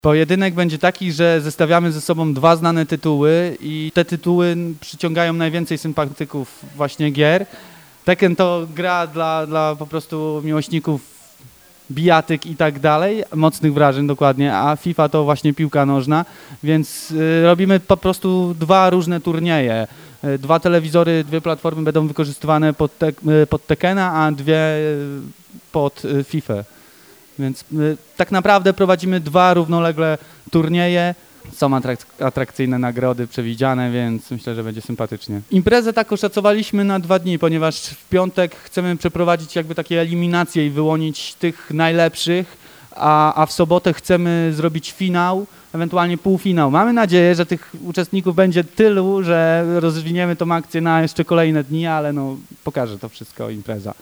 Pojedynek będzie taki, że zestawiamy ze sobą dwa znane tytuły i te tytuły przyciągają najwięcej sympatyków właśnie gier. Tekken to gra dla po prostu miłośników bijatyk i tak dalej, mocnych wrażeń dokładnie, a FIFA to właśnie piłka nożna, więc robimy po prostu dwa różne turnieje. Dwa telewizory, dwie platformy będą wykorzystywane pod Tekkena, a dwie pod FIFA. Więc tak naprawdę prowadzimy dwa równolegle turnieje. Są atrakcyjne nagrody przewidziane, więc myślę, że będzie sympatycznie. Imprezę tak oszacowaliśmy na 2 dni, ponieważ w piątek chcemy przeprowadzić jakby takie eliminacje i wyłonić tych najlepszych, a w sobotę chcemy zrobić finał, ewentualnie półfinał. Mamy nadzieję, że tych uczestników będzie tylu, że rozwiniemy tą akcję na jeszcze kolejne dni, ale no pokaże to wszystko impreza.